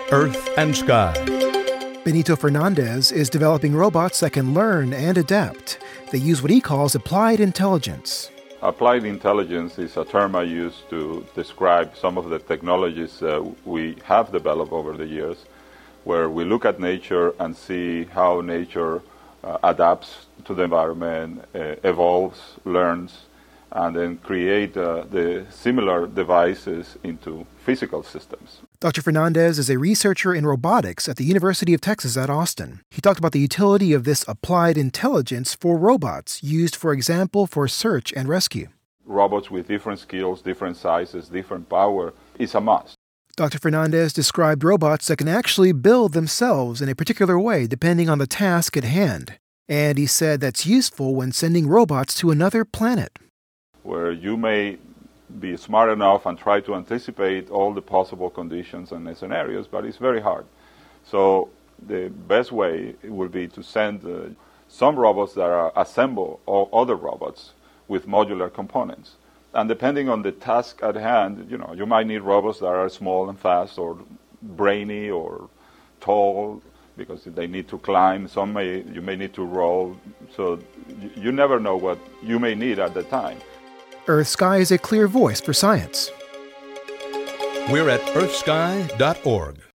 Earth and Sky. Benito Fernandez is developing robots that can learn and adapt. They use what he calls applied intelligence. Applied intelligence is a term I use to describe some of the technologies we have developed over the years, where we look at nature and see how nature adapts to the environment, evolves, learns, and then create the similar devices into physical systems. Dr. Fernandez is a researcher in robotics at the University of Texas at Austin. He talked about the utility of this applied intelligence for robots, used, for example, for search and rescue. Robots with different skills, different sizes, different power is a must. Dr. Fernandez described robots that can actually build themselves in a particular way depending on the task at hand. And he said that's useful when sending robots to another planet, where you may be smart enough and try to anticipate all the possible conditions and scenarios, but it's very hard. So the best way would be to send some robots that assemble other robots with modular components. And depending on the task at hand, you might need robots that are small and fast, or brainy, or tall, because they need to climb. You may need to roll. So you never know what you may need at the time. Earth Sky is a clear voice for science. We're at earthsky.org.